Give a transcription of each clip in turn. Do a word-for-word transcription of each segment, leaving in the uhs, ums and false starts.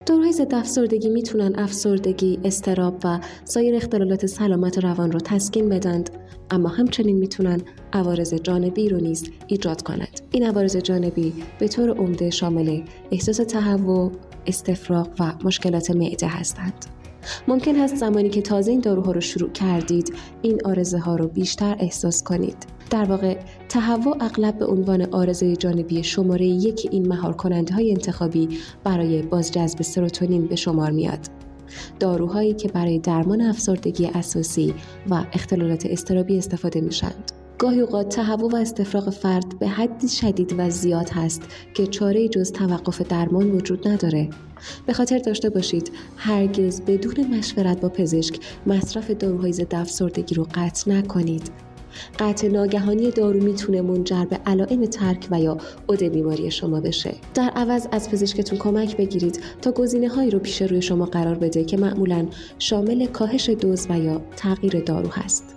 داروهای ضد افسردگی میتونن افسردگی، اضطراب و سایر اختلالات سلامت روان رو تسکین بدند، اما همچنین میتونن عوارض جانبی رو نیز ایجاد کنند. این عوارض جانبی به طور عمده شامل احساس تهوع، استفراغ و مشکلات معده هستند. ممکن هست زمانی که تازه این داروها رو شروع کردید این عارضه ها رو بیشتر احساس کنید. در واقع تهوع اغلب به عنوان عارضه جانبی شماره یک این مهار کننده های انتخابی برای بازجذب سروتونین به شمار میاد. داروهایی که برای درمان افسردگی اساسی و اختلالات اضطرابی استفاده میشند. گاهی اوقات تهوع و استفراغ فرد به حدی شدید و زیاد هست که چاره‌ای جز توقف درمان وجود نداره. به خاطر داشته باشید هرگز بدون مشورت با پزشک مصرف داروهای ضد افسردگی رو قطع نکنید. قطع ناگهانی دارو میتونه منجر به علائم ترک و یا عود بیماری شما بشه. در عوض از پزشکتون کمک بگیرید تا گزینه‌هایی رو پیش روی شما قرار بده که معمولاً شامل کاهش دوز و یا تغییر دارو هست.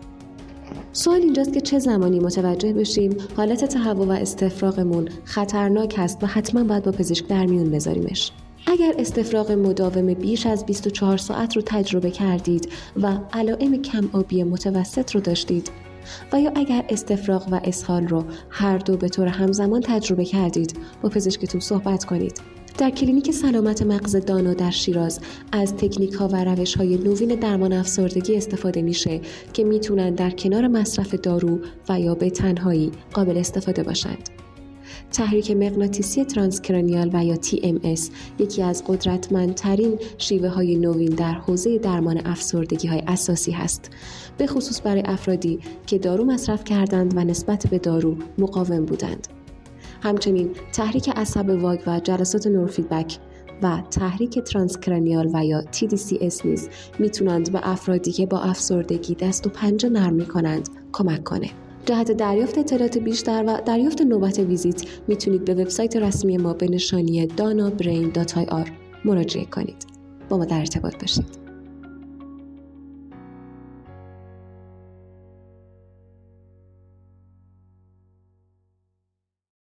سوال اینجاست که چه زمانی متوجه بشیم حالت تهوع و استفراغمون خطرناک هست و حتما باید با پزشک در میون بذاریمش. اگر استفراغ مداوم بیش از بیست و چهار ساعت رو تجربه کردید و علائم کم آبی متوسط رو داشتید و یا اگر استفراغ و اسهال رو هر دو به طور همزمان تجربه کردید با پزشکتون صحبت کنید. در کلینیک سلامت مغز دانا در شیراز از تکنیک ها و روش های نوین درمان افسردگی استفاده میشه که میتونن در کنار مصرف دارو و یا به تنهایی قابل استفاده باشند. تحریک مغناطیسی ترانسکرانیال و یا تی ام اس یکی از قدرتمندترین شیوه های نوین در حوزه درمان افسردگی های اساسی هست، به خصوص برای افرادی که دارو مصرف کردند و نسبت به دارو مقاوم بودند. همچنین تحریک عصب واگ و جلسات نوروفیدبک و تحریک ترانسکرانیال و یا تی دی سی اس نیز میتونند به افرادی که با افسردگی دست و پنجه نرم میکنند کمک کنه. جهت دریافت اطلاعات بیشتر و دریافت نوبت ویزیت میتونید به وبسایت رسمی ما به نشانی دانا برین دات آی آر مراجعه کنید. با ما در ارتباط باشید.